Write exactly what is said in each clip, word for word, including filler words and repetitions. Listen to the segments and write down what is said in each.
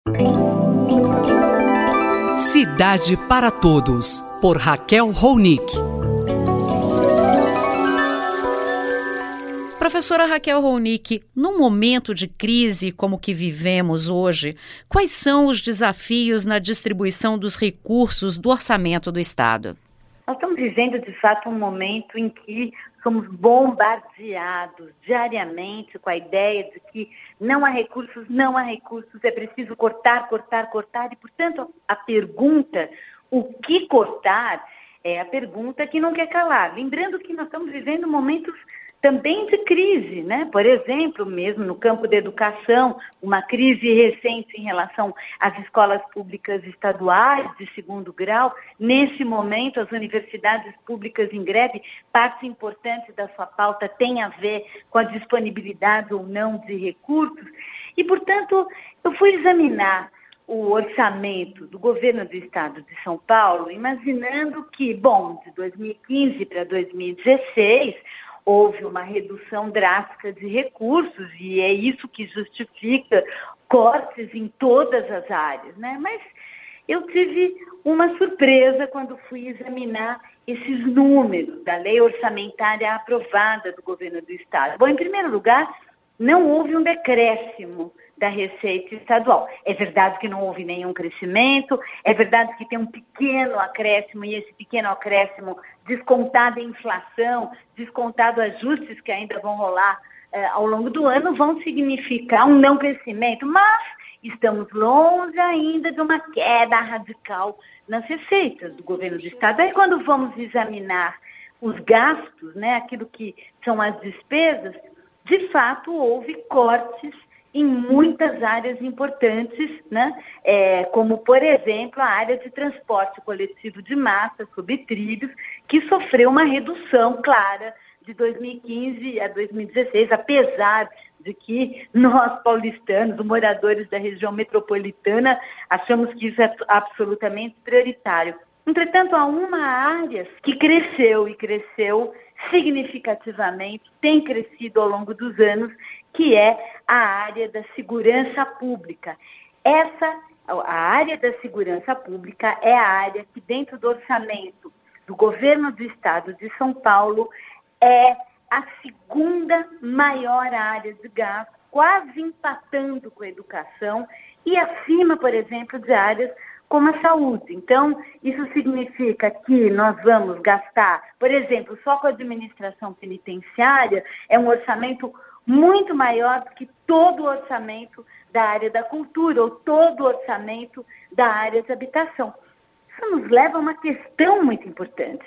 Cidade para Todos, por Raquel Ronick. Professora Raquel Ronick, num momento de crise como o que vivemos hoje, quais são os desafios na distribuição dos recursos do orçamento do Estado? Nós estamos vivendo, de fato, um momento em que somos bombardeados diariamente com a ideia de que não há recursos, não há recursos, é preciso cortar, cortar, cortar. E, portanto, a pergunta, o que cortar, é a pergunta que não quer calar. Lembrando que nós estamos vivendo momentos também de crise, né? Por exemplo, mesmo no campo da educação, uma crise recente em relação às escolas públicas estaduais de segundo grau. Nesse momento, as universidades públicas em greve, parte importante da sua pauta tem a ver com a disponibilidade ou não de recursos. E, portanto, eu fui examinar o orçamento do governo do estado de São Paulo, imaginando que, bom, de dois mil e quinze para dois mil e dezesseis, houve uma redução drástica de recursos e é isso que justifica cortes em todas as áreas, né? Mas eu tive uma surpresa quando fui examinar esses números da lei orçamentária aprovada do governo do estado. Bom, em primeiro lugar, não houve um decréscimo da receita estadual. É verdade que não houve nenhum crescimento, é verdade que tem um pequeno acréscimo, e esse pequeno acréscimo, descontado a inflação, descontado ajustes que ainda vão rolar eh, ao longo do ano, vão significar um não crescimento, mas estamos longe ainda de uma queda radical nas receitas do governo do estado. Aí quando vamos examinar os gastos, né, aquilo que são as despesas, de fato houve cortes em muitas áreas importantes, né? É, como, por exemplo, a área de transporte coletivo de massa sobre trilhos, que sofreu uma redução clara de dois mil e quinze a dois mil e dezesseis, apesar de que nós, paulistanos, os moradores da região metropolitana, achamos que isso é absolutamente prioritário. Entretanto, há uma área que cresceu e cresceu significativamente, tem crescido ao longo dos anos, que é a área da segurança pública. Essa, a área da segurança pública é a área que, dentro do orçamento do governo do estado de São Paulo, é a segunda maior área de gasto, quase empatando com a educação e acima, por exemplo, de áreas como a saúde. Então, isso significa que nós vamos gastar, por exemplo, só com a administração penitenciária, é um orçamento muito maior do que todo o orçamento da área da cultura ou todo o orçamento da área de habitação. Isso nos leva a uma questão muito importante.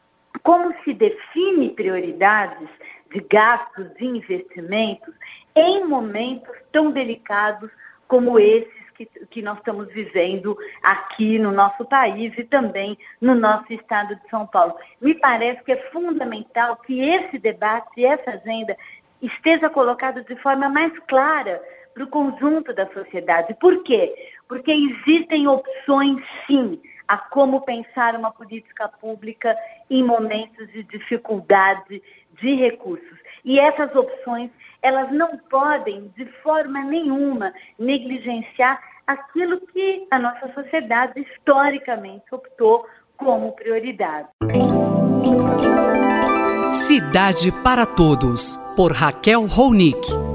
Como se define prioridades de gastos, de investimentos, em momentos tão delicados como esses que, que nós estamos vivendo aqui no nosso país e também no nosso estado de São Paulo? Me parece que é fundamental que esse debate e essa agenda esteja colocado de forma mais clara para o conjunto da sociedade. Por quê? Porque existem opções, sim, a como pensar uma política pública em momentos de dificuldade de recursos. E essas opções, elas não podem, de forma nenhuma, negligenciar aquilo que a nossa sociedade historicamente optou como prioridade. Cidade para Todos, por Raquel Ronick.